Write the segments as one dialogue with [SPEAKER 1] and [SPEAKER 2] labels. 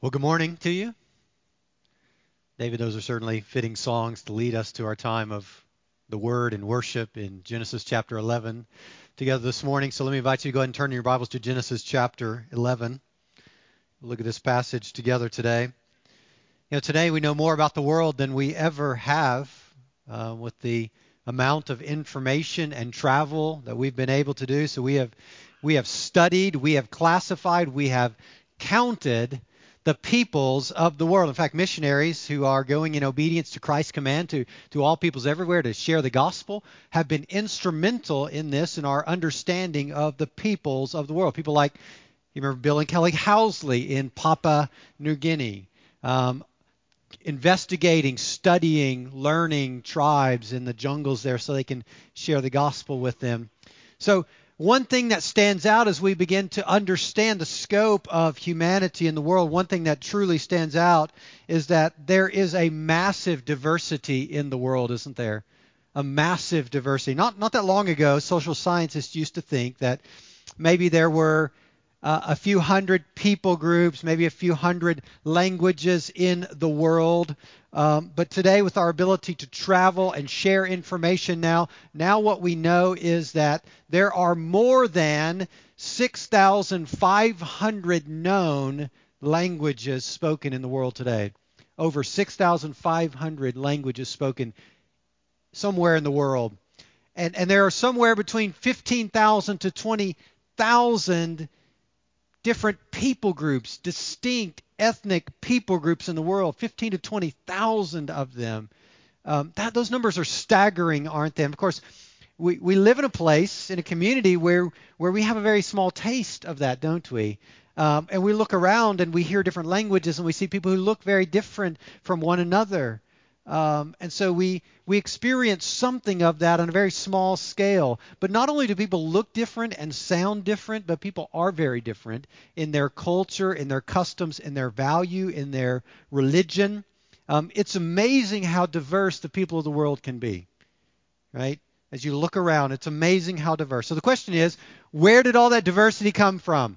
[SPEAKER 1] Well, good morning to you. David, those are certainly fitting songs to lead us to our time of the Word and worship in Genesis chapter 11 together this morning. So let me invite you to go ahead and turn your Bibles to Genesis chapter 11. We'll look at this passage together today. Today we know more about the world than we ever have with the amount of information and travel that we've been able to do. So we have studied, we have classified, we have counted the peoples of the world. In fact, missionaries who are going in obedience to Christ's command to all peoples everywhere to share the gospel have been instrumental in this, in our understanding of the peoples of the world. People like, you remember Bill and Kelly Housley in Papua New Guinea, investigating, studying, learning tribes in the jungles there so they can share the gospel with them. So one thing that stands out as we begin to understand the scope of humanity in the world, one thing that truly stands out is that there is a massive diversity in the world, isn't there? A massive diversity. Not that long ago, social scientists used to think that maybe there were a few hundred people groups, maybe a few hundred languages in the world. But today, with our ability to travel and share information now what we know is that there are more than 6,500 known languages spoken in the world today. Over 6,500 languages spoken somewhere in the world. And there are somewhere between 15,000 to 20,000 different people groups, distinct ethnic people groups in the world, 15 to 20,000 of them. Those numbers are staggering, aren't they? And of course, we live in a place, in a community where we have a very small taste of that, don't we? And we look around and we hear different languages and we see people who look very different from one another. And so we experience something of that on a very small scale. But not only do people look different and sound different, but people are very different in their culture, in their customs, in their value, in their religion. It's amazing how diverse the people of the world can be, right? As you look around, it's amazing how diverse. So the question is, where did all that diversity come from?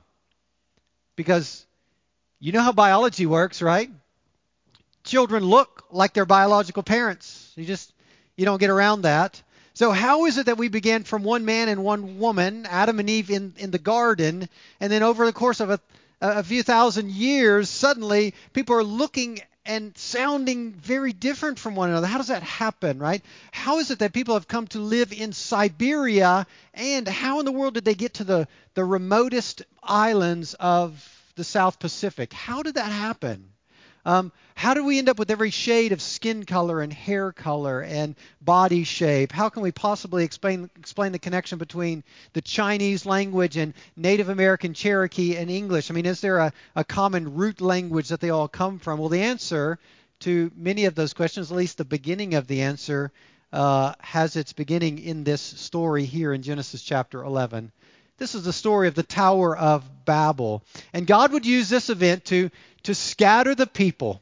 [SPEAKER 1] Because you know how biology works, right? Children look like their biological parents. You don't get around that. So how is it that we began from one man and one woman, Adam and Eve in the garden, and then over the course of a few thousand years, suddenly people are looking and sounding very different from one another? How does that happen, right? How is it that people have come to live in Siberia, and how in the world did they get to the remotest islands of the South Pacific? How did that happen? How do we end up with every shade of skin color and hair color and body shape? How can we possibly explain the connection between the Chinese language and Native American Cherokee and English? I mean, is there a common root language that they all come from? Well, the answer to many of those questions, at least the beginning of the answer, has its beginning in this story here in Genesis chapter 11. This is the story of the Tower of Babel. And God would use this event to scatter the people,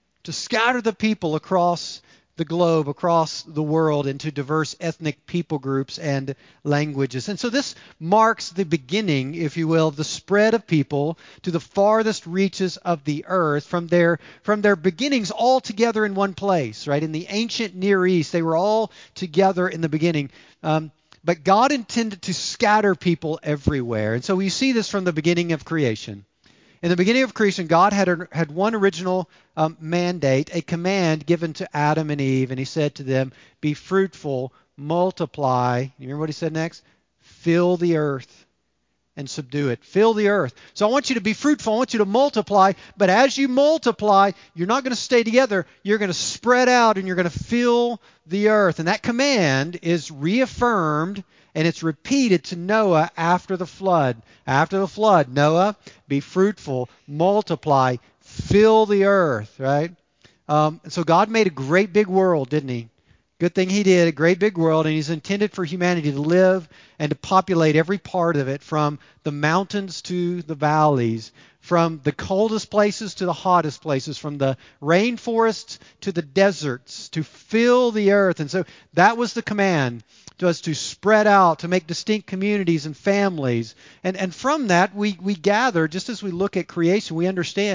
[SPEAKER 1] across the globe, across the world, into diverse ethnic people groups and languages. And so this marks the beginning, if you will, of the spread of people to the farthest reaches of the earth from their beginnings all together in one place, right? In the ancient Near East, they were all together in the beginning. But God intended to scatter people everywhere. And so we see this from the beginning of creation. In the beginning of creation, God had one original mandate, a command given to Adam and Eve, and he said to them, be fruitful, multiply. You remember what he said next? Fill the earth and subdue it. Fill the earth. So I want you to be fruitful. I want you to multiply. But as you multiply, you're not going to stay together. You're going to spread out and you're going to fill the earth. And that command is reaffirmed and it's repeated to Noah after the flood. After the flood, Noah, be fruitful, multiply, fill the earth, right? So God made a great big world, didn't he? Good thing he did, a great big world, and he's intended for humanity to live and to populate every part of it, from the mountains to the valleys, from the coldest places to the hottest places, from the rainforests to the deserts, to fill the earth. And so that was the command to us, to spread out, to make distinct communities and families. And from that, we gather, just as we look at creation, we understand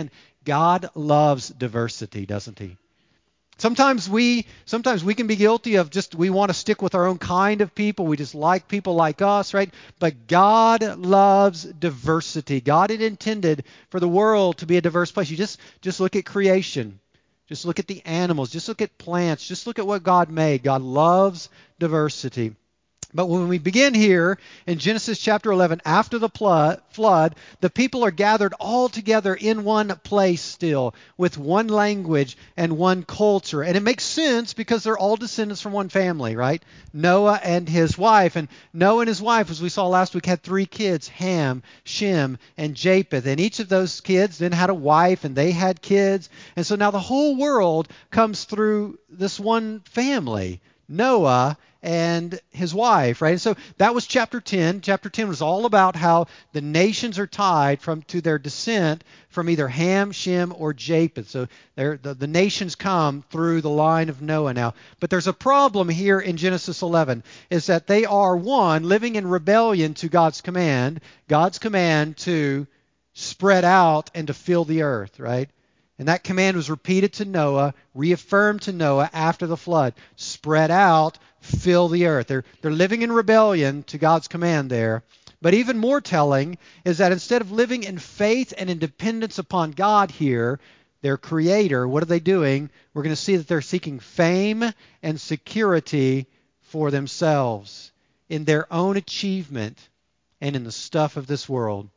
[SPEAKER 1] God loves diversity, doesn't he? Sometimes we can be guilty of we want to stick with our own kind of people. We just like people like us, right? But God loves diversity. God had intended for the world to be a diverse place. You just look at creation. Just look at the animals. Just look at plants. Just look at what God made. God loves diversity. But when we begin here in Genesis chapter 11, after the flood, the people are gathered all together in one place still, with one language and one culture. And it makes sense because they're all descendants from one family, right? Noah and his wife. And Noah and his wife, as we saw last week, had 3 kids, Ham, Shem, and Japheth. And each of those kids then had a wife, and they had kids. And so now the whole world comes through this one family, Noah and his wife, right? And so that was chapter 10. Chapter 10 was all about how the nations are tied to their descent from either Ham, Shem, or Japheth. So the nations come through the line of Noah now. But there's a problem here in Genesis 11, is that they are, one, living in rebellion to God's command to spread out and to fill the earth, right? And that command was repeated to Noah, reaffirmed to Noah after the flood. Spread out, fill the earth. They're living in rebellion to God's command there. But even more telling is that instead of living in faith and in dependence upon God here, their creator, what are they doing? We're going to see that they're seeking fame and security for themselves in their own achievement and in the stuff of this world.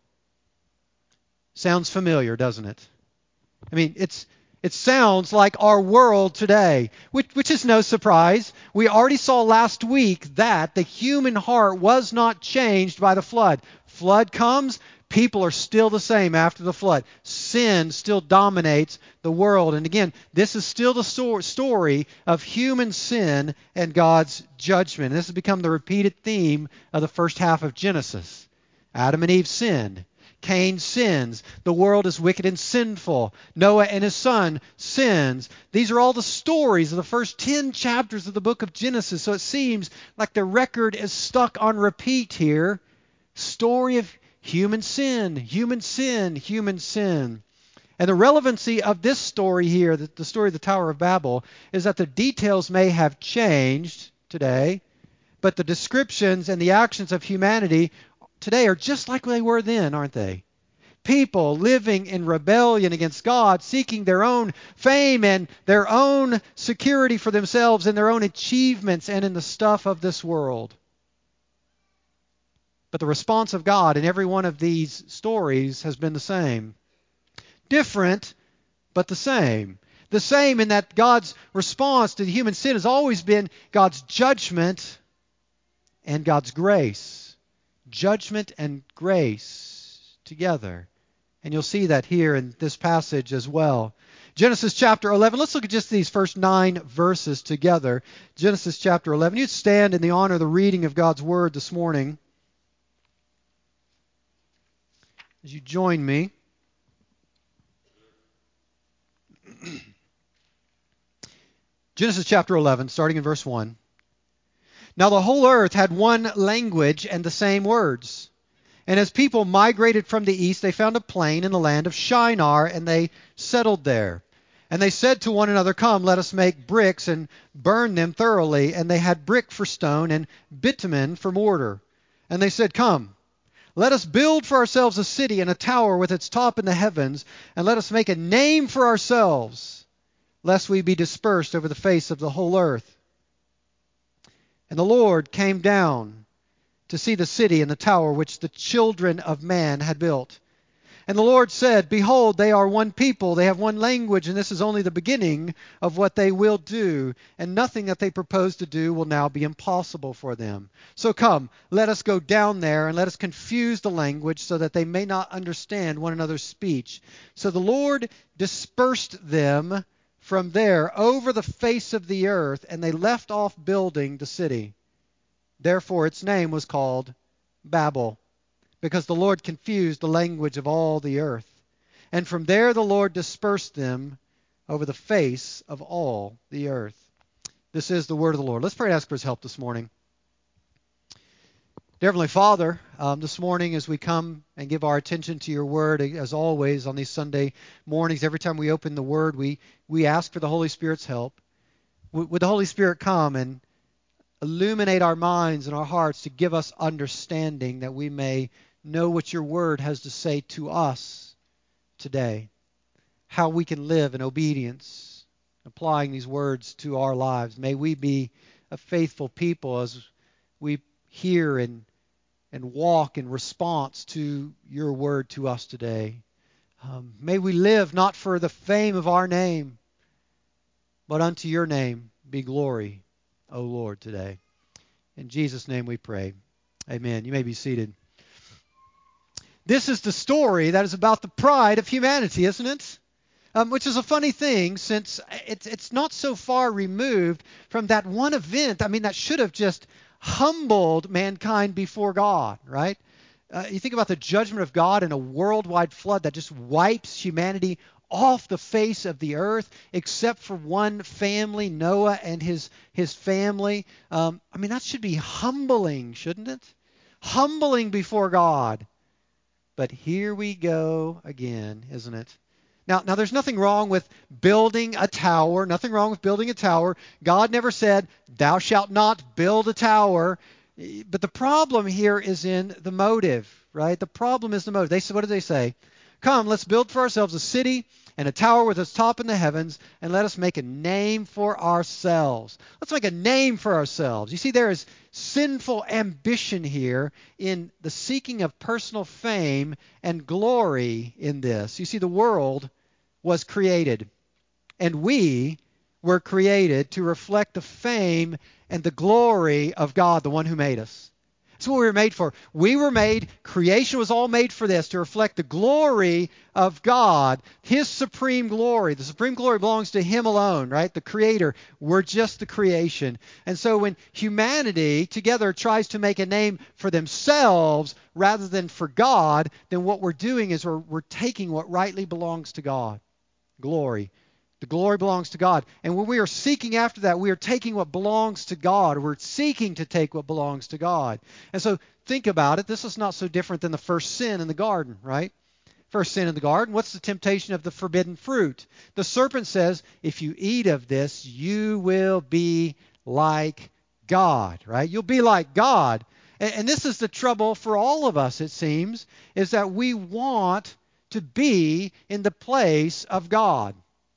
[SPEAKER 1] Sounds familiar, doesn't it? I mean, it sounds like our world today, which is no surprise. We already saw last week that the human heart was not changed by the flood. Flood comes, people are still the same after the flood. Sin still dominates the world. And again, this is still the story of human sin and God's judgment. This has become the repeated theme of the first half of Genesis. Adam and Eve sinned. Cain sins. The world is wicked and sinful. Noah and his son sins. These are all the stories of the first 10 chapters of the book of Genesis. So it seems like the record is stuck on repeat here. Story of human sin, human sin, human sin. And the relevancy of this story here, the story of the Tower of Babel, is that the details may have changed today, but the descriptions and the actions of humanity today are just like they were then, aren't they? People living in rebellion against God, seeking their own fame and their own security for themselves and their own achievements and in the stuff of this world. But the response of God in every one of these stories has been the same. Different, but the same. The same in that God's response to the human sin has always been God's judgment and God's grace. Judgment and grace together. And you'll see that here in this passage as well. Genesis chapter 11. Let's look at just these first 9 verses together. Genesis chapter 11. You stand in the honor of the reading of God's Word this morning. As you join me. Genesis chapter 11, starting in verse 1. Now the whole earth had one language and the same words. And as people migrated from the east, they found a plain in the land of Shinar, and they settled there. And they said to one another, Come, let us make bricks and burn them thoroughly. And they had brick for stone and bitumen for mortar. And they said, Come, let us build for ourselves a city and a tower with its top in the heavens, and let us make a name for ourselves, lest we be dispersed over the face of the whole earth. And the Lord came down to see the city and the tower which the children of man had built. And the Lord said, Behold, they are one people, they have one language, and this is only the beginning of what they will do, and nothing that they propose to do will now be impossible for them. So come, let us go down there, and let us confuse the language, so that they may not understand one another's speech. So the Lord dispersed them from there over the face of the earth, and they left off building the city. Therefore its name was called Babel, because the Lord confused the language of all the earth. And from there the Lord dispersed them over the face of all the earth. This is the word of the Lord. Let's pray and ask for his help this morning. Dear Heavenly Father, this morning as we come and give our attention to your word, as always on these Sunday mornings, every time we open the word, we ask for the Holy Spirit's help. Would the Holy Spirit come and illuminate our minds and our hearts to give us understanding that we may know what your word has to say to us today, how we can live in obedience, applying these words to our lives. May we be a faithful people as we hear and walk in response to your word to us today. May we live not for the fame of our name, but unto your name be glory, O Lord, today. In Jesus' name we pray. Amen. You may be seated. This is the story that is about the pride of humanity, isn't it? Which is a funny thing, since it's not so far removed from that one event, that should have just humbled mankind before God, right? You think about the judgment of God in a worldwide flood that just wipes humanity off the face of the earth, except for one family, Noah and his family. That should be humbling, shouldn't it? Humbling before God. But here we go again, isn't it? Now, there's nothing wrong with building a tower. Nothing wrong with building a tower. God never said, thou shalt not build a tower. But the problem here is in the motive, right? The problem is the motive. They said, what did they say? Come, let's build for ourselves a city and a tower with its top in the heavens, and let us make a name for ourselves. Let's make a name for ourselves. You see, there is sinful ambition here in the seeking of personal fame and glory in this. You see, the world was created, and we were created to reflect the fame and the glory of God, the one who made us. That's what we were made for. We were made, creation was all made for this, to reflect the glory of God, His supreme glory. The supreme glory belongs to Him alone, right? The Creator. We're just the creation. And so when humanity together tries to make a name for themselves rather than for God, then what we're doing is we're taking what rightly belongs to God. Glory. The glory belongs to God. And when we are seeking after that, we are taking what belongs to God. We're seeking to take what belongs to God. And so think about it. This is not so different than the first sin in the garden, right? First sin in the garden. What's the temptation of the forbidden fruit? The serpent says, if you eat of this, you will be like God, right? You'll be like God. And this is the trouble for all of us, it seems, is that we want to be in the place of God.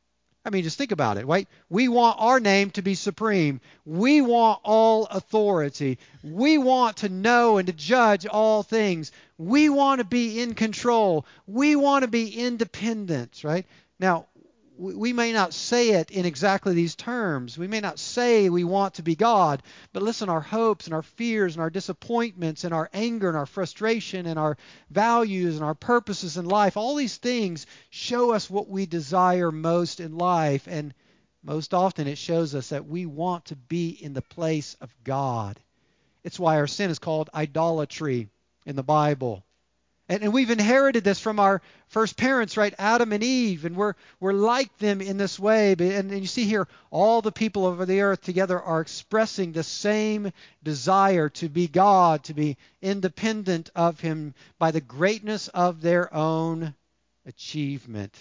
[SPEAKER 1] Just think about it, right? We want our name to be supreme. We want all authority. We want to know and to judge all things. We want to be in control. We want to be independent, right? Now, we may not say it in exactly these terms. We may not say we want to be God, but listen, our hopes and our fears and our disappointments and our anger and our frustration and our values and our purposes in life, all these things show us what we desire most in life, and most often it shows us that we want to be in the place of God. It's why our sin is called idolatry in the Bible. And we've inherited this from our first parents, right? Adam and Eve, and we're like them in this way. And you see here, all the people over the earth together are expressing the same desire to be God, to be independent of Him by the greatness of their own achievement.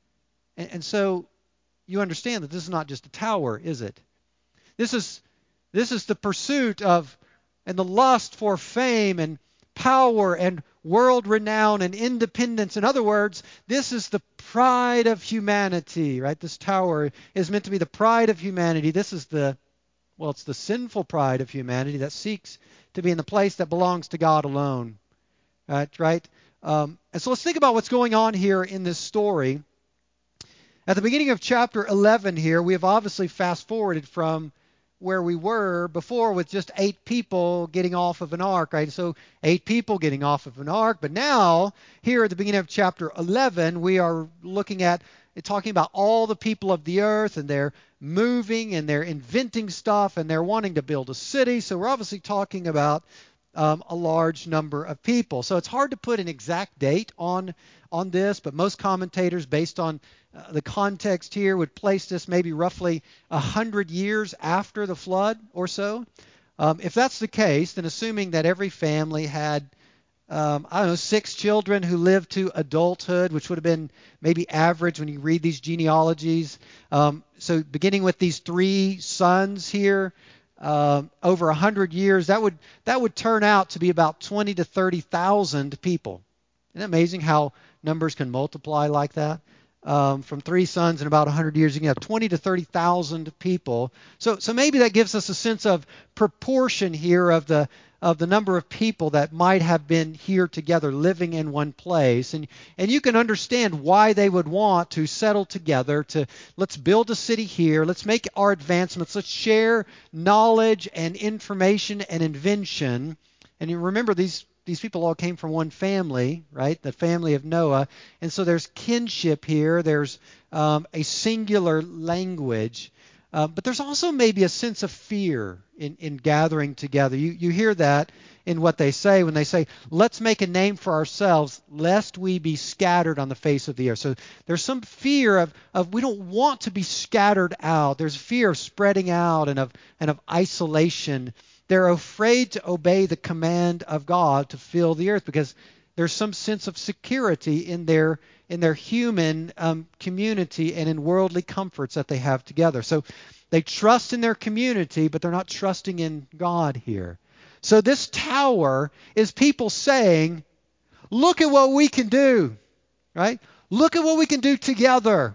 [SPEAKER 1] And so you understand that this is not just a tower, is it? This is the pursuit of and the lust for fame and power and world renown and independence. In other words, this is the pride of humanity, right? This tower is meant to be the pride of humanity. This is it's the sinful pride of humanity that seeks to be in the place that belongs to God alone, right? And so let's think about what's going on here in this story. At the beginning of chapter 11 here, we have obviously fast forwarded from where we were before with just 8 people getting off of an ark, right? So 8 people getting off of an ark. But now, here at the beginning of chapter 11, we are looking at talking about all the people of the earth, and they're moving and they're inventing stuff and they're wanting to build a city. So we're obviously talking about a large number of people. So it's hard to put an exact date on this, but most commentators, based on the context here, would place this maybe roughly 100 years after the flood or so. If that's the case, then assuming that every family had, I don't know, 6 children who lived to adulthood, which would have been maybe average when you read these genealogies. So beginning with these 3 sons here, over 100 years, that would turn out to be about 20 to 30,000 people. Isn't it amazing how numbers can multiply like that? From 3 sons in about 100 years, you can have 20 to 30,000 people. So maybe that gives us a sense of proportion here of the number of people that might have been here together, living in one place. And you can understand why they would want to settle together to, let's build a city here, let's make our advancements, let's share knowledge and information and invention. And you remember these people all came from one family, right? The family of Noah. And so there's kinship here. There's a singular language. But there's also maybe a sense of fear in gathering together. You hear that in what they say when they say, let's make a name for ourselves, lest we be scattered on the face of the earth. So there's some fear of we don't want to be scattered out. There's fear of spreading out and of isolation. They're afraid to obey the command of God to fill the earth because there's some sense of security in their human community and in worldly comforts that they have together. So they trust in their community, but they're not trusting in God here. So this tower is people saying, look at what we can do, right? Look at what we can do together.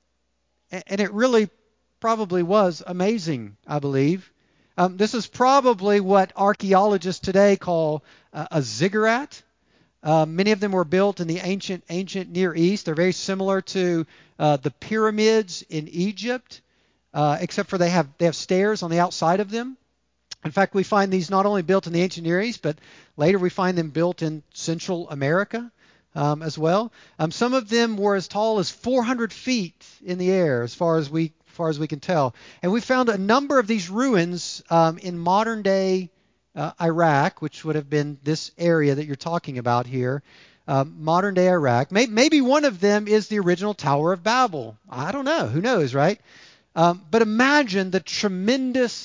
[SPEAKER 1] And it really probably was amazing, I believe. This is probably what archaeologists today call a ziggurat. Many of them were built in the ancient Near East. They're very similar to the pyramids in Egypt, except for they have stairs on the outside of them. In fact, we find these not only built in the ancient Near East, but later we find them built in Central America as well. Some of them were as tall as 400 feet in the air, as far as we can tell. And we found a number of these ruins in modern-day Iraq, which would have been this area that you're talking about here, modern-day Iraq. Maybe one of them is the original Tower of Babel. I don't know. Who knows, right? But imagine the tremendous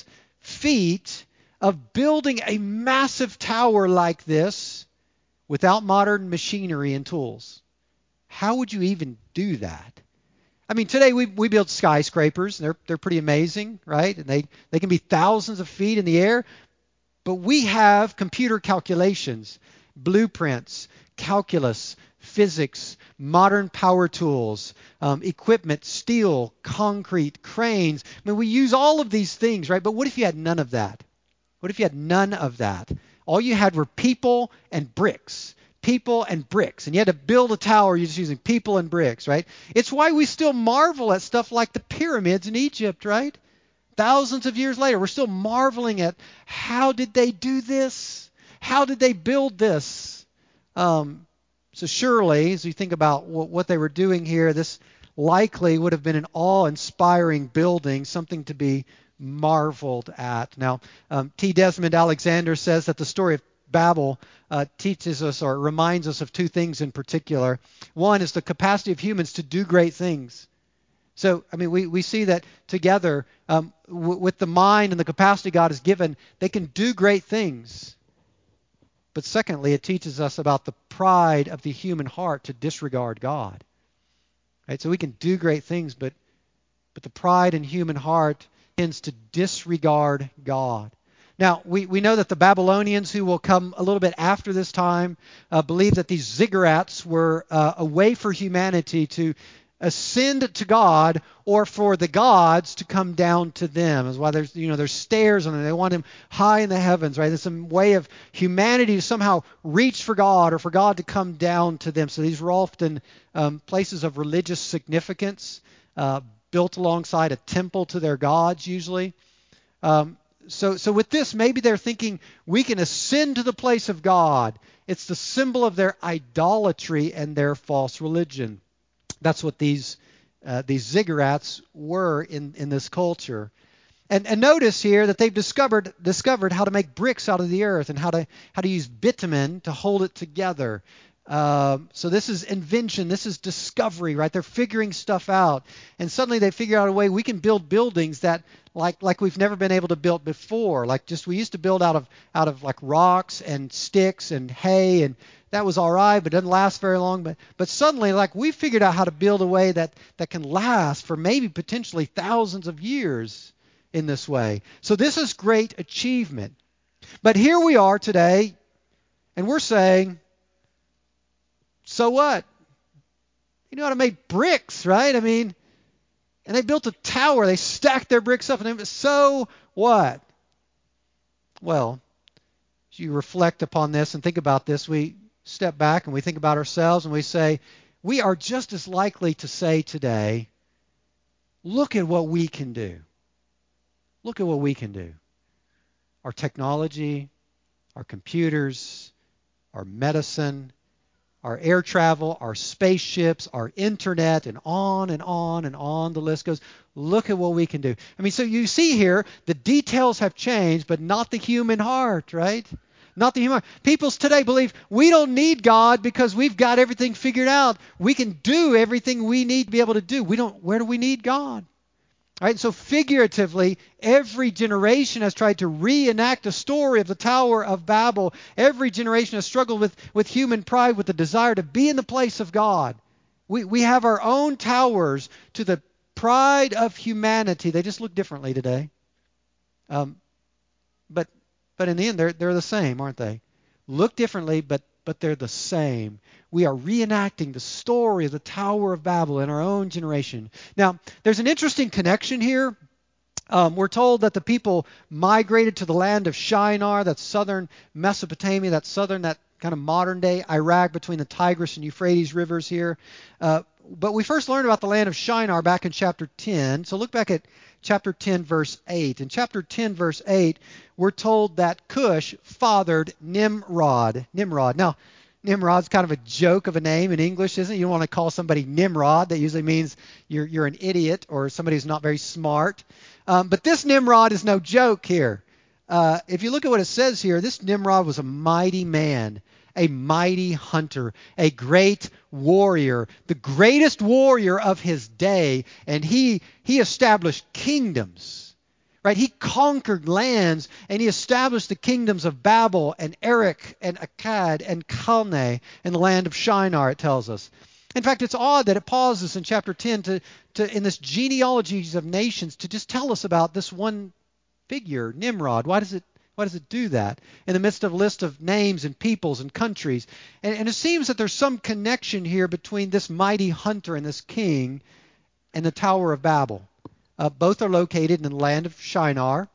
[SPEAKER 1] feat of building a massive tower like this without modern machinery and tools. How would you even do that? I mean, today we build skyscrapers. They're pretty amazing, right? And they can be thousands of feet in the air. But we have computer calculations, blueprints, calculus, physics, modern power tools, equipment, steel, concrete, cranes. I mean, we use all of these things, right? But what if you had none of that? What if you had none of that? All you had were people and bricks. People and bricks. And you had to build a tower, you're just using people and bricks, right? It's why we still marvel at stuff like the pyramids in Egypt, right? Thousands of years later, we're still marveling at how did they do this? How did they build this? So surely, as you think about what they were doing here, this likely would have been an awe-inspiring building, something to be marveled at. Now, T. Desmond Alexander says that the story of Babel teaches us or reminds us of 2 things in particular. One is the capacity of humans to do great things. So, I mean, we see that together with the mind and the capacity God has given, they can do great things. But secondly, it teaches us about the pride of the human heart to disregard God. Right? So we can do great things, but the pride in human heart tends to disregard God. Now, we know that the Babylonians, who will come a little bit after this time, believe that these ziggurats were a way for humanity to ascend to God or for the gods to come down to them. That's why there's stairs on them. They want him high in the heavens, right? There's some way of humanity to somehow reach for God or for God to come down to them. So these were often places of religious significance, built alongside a temple to their gods usually. So with this, maybe they're thinking we can ascend to the place of God. It's the symbol of their idolatry and their false religion. That's what these ziggurats were in this culture. And notice here that they've discovered how to make bricks out of the earth and how to use bitumen to hold it together. So this is invention. This is discovery, right? They're figuring stuff out. And suddenly they figure out a way we can build buildings that like we've never been able to build before. Like just we used to build out of like rocks and sticks and hay, and that was all right, but it doesn't last very long. But suddenly, like we figured out how to build a way that can last for maybe potentially thousands of years in this way. So this is great achievement. But here we are today, and we're saying, so what? You know how to make bricks, right? I mean, and they built a tower. They stacked their bricks up, and so what? Well, as you reflect upon this and think about this, we step back and we think about ourselves and we say, we are just as likely to say today, look at what we can do. Look at what we can do. Our technology, our computers, our medicine, our air travel, our spaceships, our internet, and on and on and on the list goes. Look at what we can do. I mean, so you see here, the details have changed, but not the human heart, right? Not the human heart. People today believe we don't need God because we've got everything figured out. We can do everything we need to be able to do. Where do we need God? Right? So figuratively, every generation has tried to reenact a story of the Tower of Babel. Every generation has struggled with human pride, with the desire to be in the place of God. We have our own towers to the pride of humanity. They just look differently today. But in the end, they're the same, aren't they? Look differently, but they're the same. We are reenacting the story of the Tower of Babel in our own generation. Now, there's an interesting connection here. We're told that the people migrated to the land of Shinar, that's southern Mesopotamia, that kind of modern-day Iraq between the Tigris and Euphrates rivers here. But we first learned about the land of Shinar back in chapter 10. So look back at chapter 10, verse 8. In chapter 10, verse 8, we're told that Cush fathered Nimrod. Now, Nimrod's kind of a joke of a name in English, isn't it? You don't want to call somebody Nimrod. That usually means you're an idiot or somebody who's not very smart. But this Nimrod is no joke here. If you look at what it says here, this Nimrod was a mighty man, a mighty hunter, a great warrior, the greatest warrior of his day, and he established kingdoms. Right? He conquered lands, and he established the kingdoms of Babel and Erech and Akkad and Calneh in the land of Shinar, it tells us. In fact, it's odd that it pauses in chapter 10 to in this genealogies of nations to just tell us about this one figure, Nimrod. Why does it do that in the midst of a list of names and peoples and countries? And it seems that there's some connection here between this mighty hunter and this king and the Tower of Babel. Both are located in the land of Shinar.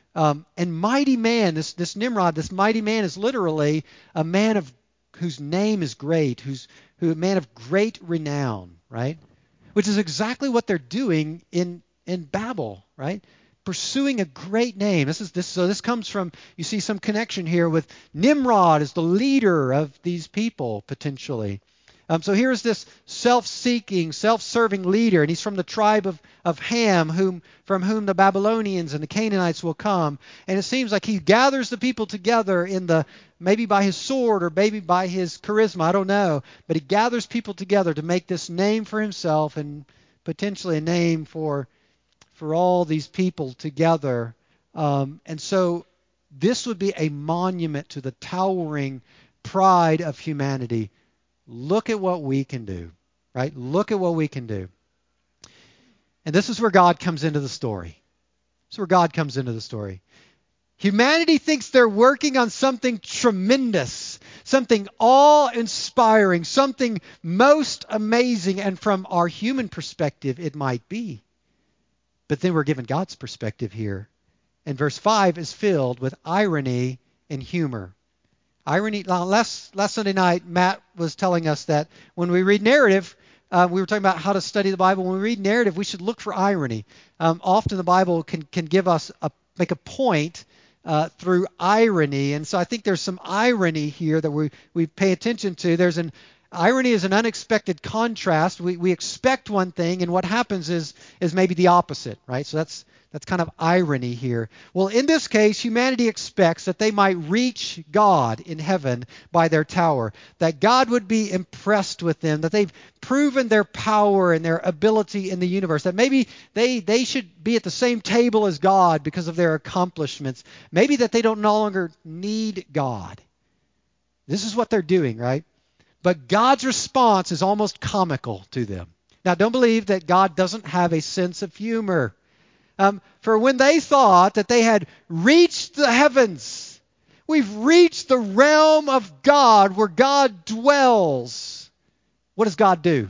[SPEAKER 1] And mighty man, this Nimrod, this mighty man is literally a man whose name is great, a man of great renown, right? Which is exactly what they're doing in Babel, right? Pursuing a great name. So this comes from, you see some connection here with Nimrod as the leader of these people, potentially. So here's this self-seeking, self-serving leader, and he's from the tribe of Ham, from whom the Babylonians and the Canaanites will come. And it seems like he gathers the people together maybe by his sword or maybe by his charisma, I don't know. But he gathers people together to make this name for himself and potentially a name for all these people together. And so this would be a monument to the towering pride of humanity. Look at what we can do, right? Look at what we can do. And this is where God comes into the story. This is where God comes into the story. Humanity thinks they're working on something tremendous, something awe-inspiring, something most amazing, and from our human perspective, it might be. But then we're given God's perspective here. And verse 5 is filled with irony and humor. Irony. Last Sunday night, Matt was telling us that when we read narrative, we were talking about how to study the Bible. When we read narrative, we should look for irony. Often the Bible can give us make a point through irony, and so I think there's some irony here that we pay attention to. There's an Irony is an unexpected contrast. We expect one thing, and what happens is maybe the opposite, right? So that's kind of irony here. Well, in this case, humanity expects that they might reach God in heaven by their tower, that God would be impressed with them, that they've proven their power and their ability in the universe, that maybe they should be at the same table as God because of their accomplishments, maybe that they don't no longer need God. This is what they're doing, right? But God's response is almost comical to them. Now, don't believe that God doesn't have a sense of humor. For when they thought that they had reached the heavens, we've reached the realm of God where God dwells, what does God do?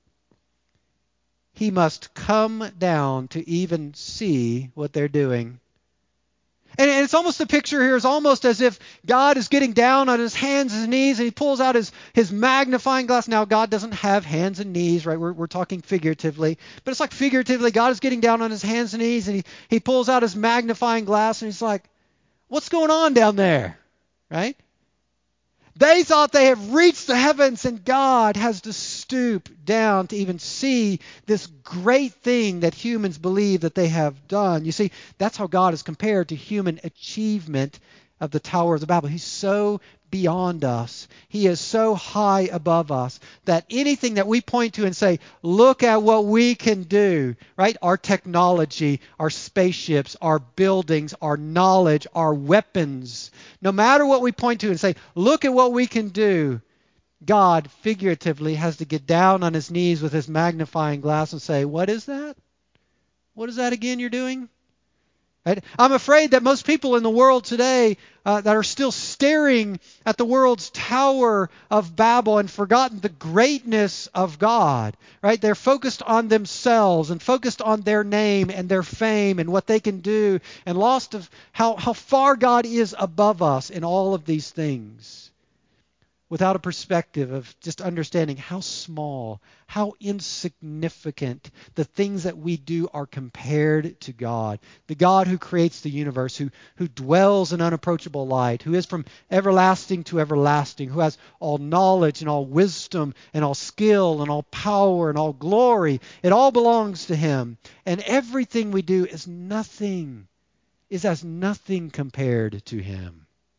[SPEAKER 1] He must come down to even see what they're doing. And it's almost the picture here is almost as if God is getting down on his hands and knees and he pulls out his magnifying glass. Now, God doesn't have hands and knees, right? We're talking figuratively. But it's like figuratively, God is getting down on his hands and knees and he pulls out his magnifying glass and he's like, what's going on down there? Right? They thought they have reached the heavens, and God has to stoop down to even see this great thing that humans believe that they have done. You see, that's how God is compared to human achievement of the Tower of Babel. He's so beyond us. He is so high above us that anything that we point to and say, look at what we can do, right? Our technology, our spaceships, our buildings, our knowledge, our weapons, no matter what we point to and say, look at what we can do, God figuratively has to get down on his knees with his magnifying glass and say, what is that? What is that again you're doing? Right? I'm afraid that most people in the world today that are still staring at the world's Tower of Babel and forgotten the greatness of God. Right? They're focused on themselves and focused on their name and their fame and what they can do and lost of how far God is above us in all of these things, without a perspective of just understanding how small, how insignificant the things that we do are compared to God. The God who creates the universe, who dwells in unapproachable light, who is from everlasting to everlasting, who has all knowledge and all wisdom and all skill and all power and all glory. It all belongs to him. And everything we do is as nothing compared to him.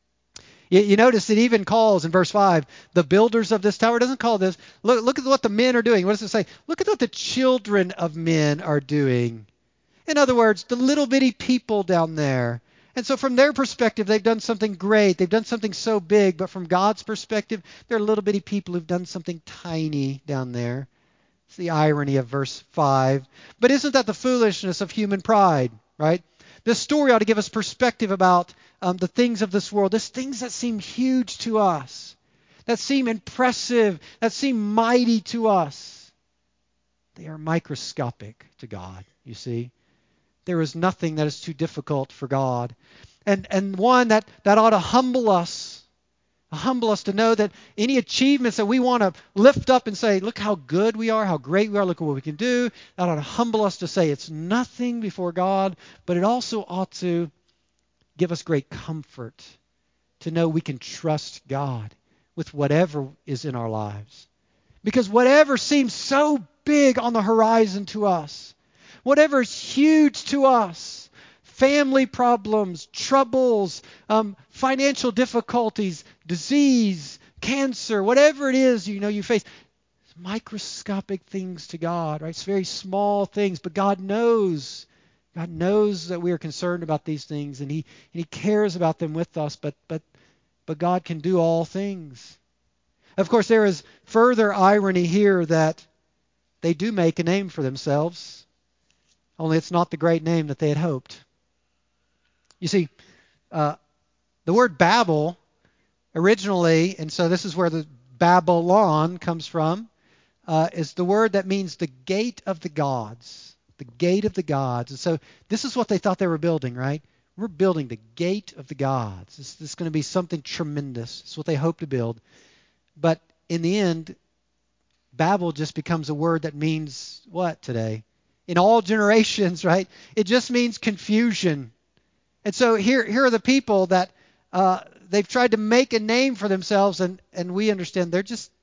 [SPEAKER 1] You notice it even calls in verse 5, the builders of this tower. It doesn't call this. Look at what the men are doing. What does it say? Look at what the children of men are doing. In other words, the little bitty people down there. And so from their perspective, they've done something great. They've done something so big. But from God's perspective, they're little bitty people who've done something tiny down there. It's the irony of verse 5. But isn't that the foolishness of human pride, right? This story ought to give us perspective about the things of this world. There's things that seem huge to us, that seem impressive, that seem mighty to us. They are microscopic to God, you see. There is nothing that is too difficult for God. And one that ought to humble us to know that any achievements that we want to lift up and say, look how good we are, how great we are, look at what we can do, that ought to humble us to say it's nothing before God, but it also ought to give us great comfort to know we can trust God with whatever is in our lives. Because whatever seems so big on the horizon to us, whatever is huge to us, family problems, troubles, financial difficulties, disease, cancer, whatever it is you face, it's microscopic things to God, right? It's very small things, but God knows. God knows that we are concerned about these things, and He cares about them with us. But God can do all things. Of course, there is further irony here that they do make a name for themselves, only it's not the great name that they had hoped. You see, the word Babel originally, and so this is where the Babylon comes from, is the word that means the gate of the gods. The gate of the gods. And so this is what they thought they were building, right? We're building the gate of the gods. This is going to be something tremendous. It's what they hope to build. But in the end, Babel just becomes a word that means what today? In all generations, right? It just means confusion. And so here are the people that they've tried to make a name for themselves, and we understand they're just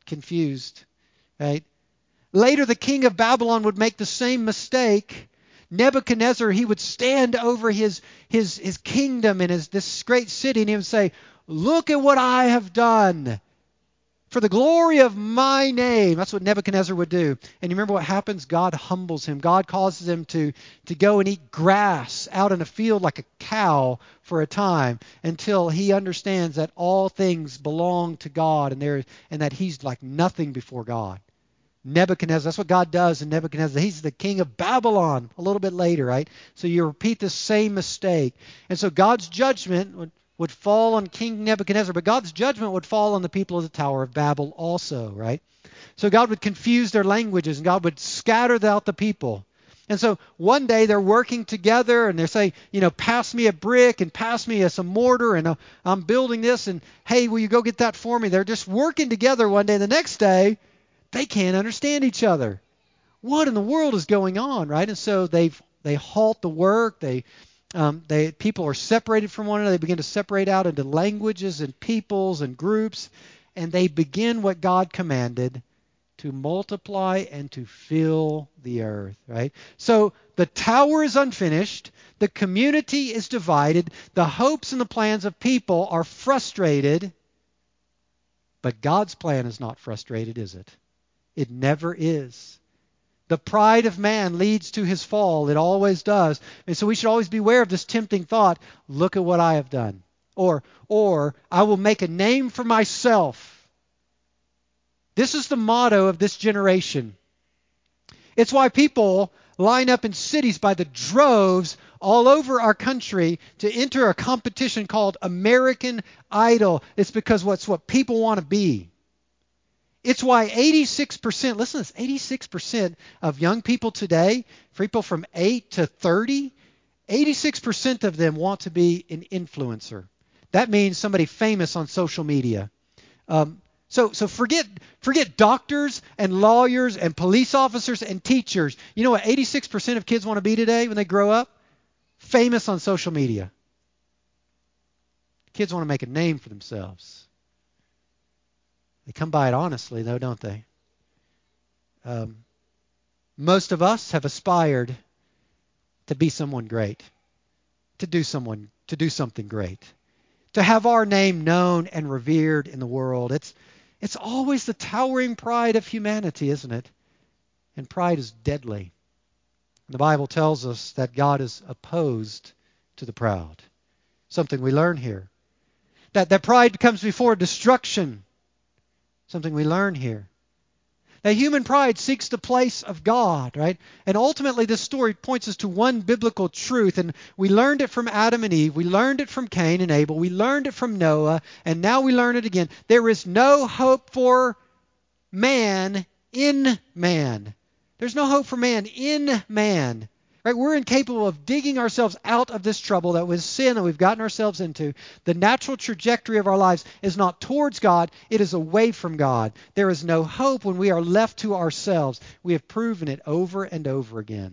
[SPEAKER 1] confused, right? Later, the king of Babylon would make the same mistake. Nebuchadnezzar, he would stand over his kingdom and this great city, and he would say, "Look at what I have done for the glory of my name." That's what Nebuchadnezzar would do. And you remember what happens? God humbles him. God causes him to go and eat grass out in a field like a cow for a time until he understands that all things belong to God and that he's like nothing before God. Nebuchadnezzar, that's what God does in Nebuchadnezzar. He's the king of Babylon a little bit later, right? So you repeat the same mistake. And so God's judgment would fall on King Nebuchadnezzar, but God's judgment would fall on the people of the Tower of Babel also, right? So God would confuse their languages, and God would scatter out the people. And so one day they're working together, and they're saying, pass me a brick and pass me some mortar, and I'm building this, and hey, will you go get that for me? They're just working together one day. The next day, they can't understand each other. What in the world is going on, right? And so they halt the work. People are separated from one another. They begin to separate out into languages and peoples and groups, and they begin what God commanded, to multiply and to fill the earth, right? So the tower is unfinished. The community is divided. The hopes and the plans of people are frustrated. But God's plan is not frustrated, is it? It never is. The pride of man leads to his fall. It always does. And so we should always beware of this tempting thought, look at what I have done. Or I will make a name for myself. This is the motto of this generation. It's why people line up in cities by the droves all over our country to enter a competition called American Idol. It's because it's what people want to be. It's why 86%, listen to this, 86% of young people today, people from 8 to 30, 86% of them want to be an influencer. That means somebody famous on social media. So forget doctors and lawyers and police officers and teachers. You know what 86% of kids want to be today when they grow up? Famous on social media. Kids want to make a name for themselves. They come by it honestly, though, don't they? Most of us have aspired to be someone great, to do something great, to have our name known and revered in the world. It's always the towering pride of humanity, isn't it? And pride is deadly. The Bible tells us that God is opposed to the proud. Something we learn here. That pride comes before destruction. Something we learn here. That human pride seeks the place of God, right? And ultimately this story points us to one biblical truth, and we learned it from Adam and Eve, we learned it from Cain and Abel, we learned it from Noah, and now we learn it again. There is no hope for man in man. There's no hope for man in man. Right? We're incapable of digging ourselves out of this trouble that was sin that we've gotten ourselves into. The natural trajectory of our lives is not towards God, it is away from God. There is no hope when we are left to ourselves. We have proven it over and over again.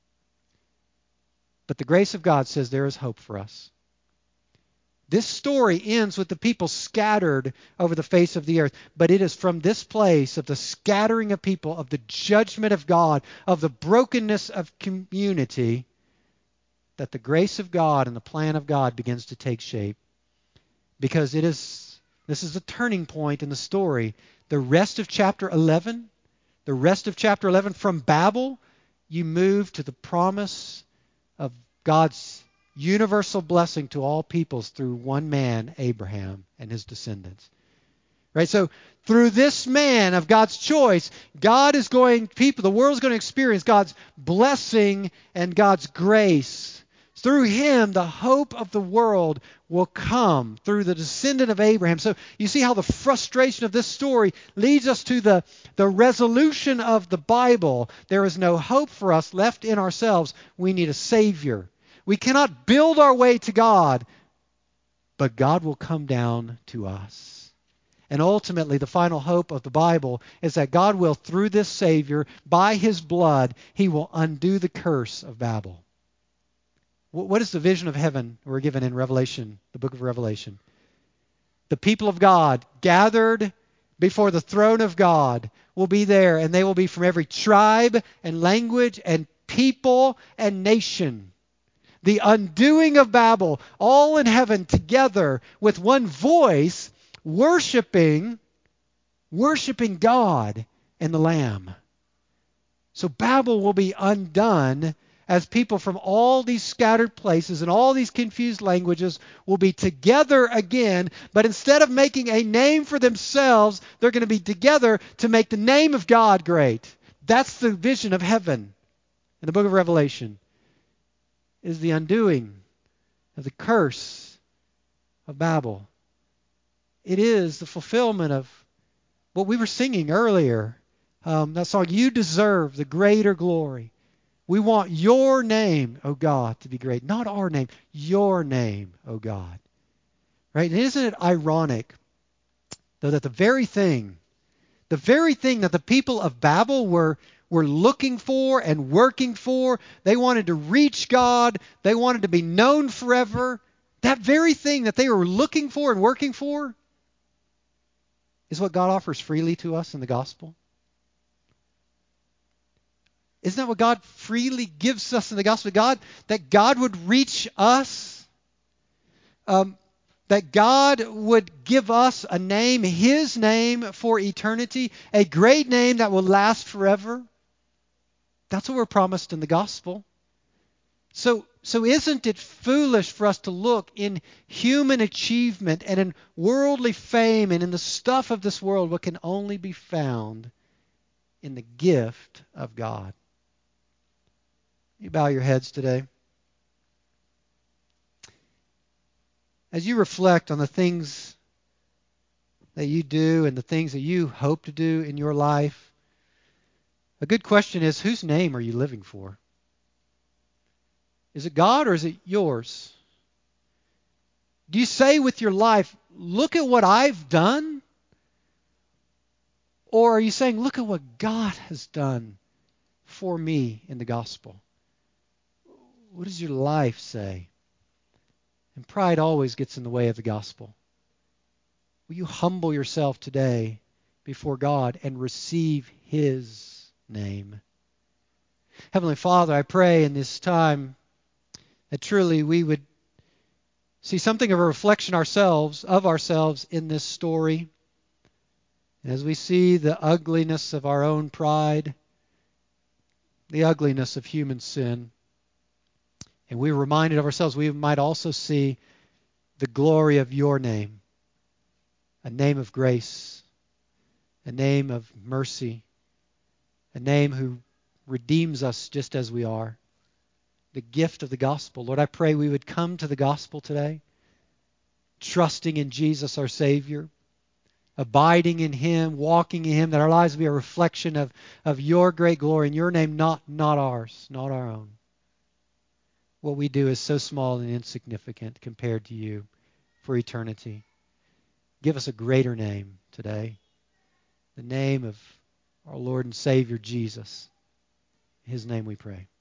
[SPEAKER 1] But the grace of God says there is hope for us. This story ends with the people scattered over the face of the earth. But it is from this place of the scattering of people, of the judgment of God, of the brokenness of community, that the grace of God and the plan of God begins to take shape. Because this is a turning point in the story. The rest of chapter 11, from Babel, you move to the promise of God's universal blessing to all peoples through one man, Abraham, and his descendants. Right? So through this man of God's choice, the world is going to experience God's blessing and God's grace. Through him, the hope of the world will come through the descendant of Abraham. So you see how the frustration of this story leads us to the resolution of the Bible. There is no hope for us left in ourselves. We need a Savior. We cannot build our way to God, but God will come down to us. And ultimately, the final hope of the Bible is that God will, through this Savior, by his blood, he will undo the curse of Babel. What is the vision of heaven we're given in Revelation, the book of Revelation? The people of God gathered before the throne of God will be there, and they will be from every tribe and language and people and nation. The undoing of Babel, all in heaven together with one voice, worshiping God and the Lamb. So Babel will be undone as people from all these scattered places and all these confused languages will be together again. But instead of making a name for themselves, they're going to be together to make the name of God great. That's the vision of heaven in the book of Revelation, is the undoing of the curse of Babel. It is the fulfillment of what we were singing earlier. That song, "You deserve the greater glory." We want your name, O God, to be great. Not our name, your name, O God. Right? And isn't it ironic, though, that the very thing that the people of Babel were looking for and working for, they wanted to reach God, they wanted to be known forever, that very thing that they were looking for and working for is what God offers freely to us in the gospel. Isn't that what God freely gives us in the gospel? That God would reach us, that God would give us a name, His name for eternity, a great name that will last forever. That's what we're promised in the gospel. So isn't it foolish for us to look in human achievement and in worldly fame and in the stuff of this world what can only be found in the gift of God? You bow your heads today. As you reflect on the things that you do and the things that you hope to do in your life, a good question is, whose name are you living for? Is it God or is it yours? Do you say with your life, look at what I've done? Or are you saying, look at what God has done for me in the gospel? What does your life say? And pride always gets in the way of the gospel. Will you humble yourself today before God and receive His name? Heavenly Father, I pray in this time that truly we would see something of a reflection of ourselves in this story. And as we see the ugliness of our own pride, the ugliness of human sin, and we're reminded of ourselves, we might also see the glory of your name, a name of grace, a name of mercy, a name who redeems us just as we are, the gift of the gospel. Lord, I pray we would come to the gospel today, trusting in Jesus our Savior, abiding in Him, walking in Him, that our lives would be a reflection of your great glory in your name, not ours, not our own. What we do is so small and insignificant compared to you for eternity. Give us a greater name today, the name of our Lord and Savior Jesus. In His name we pray.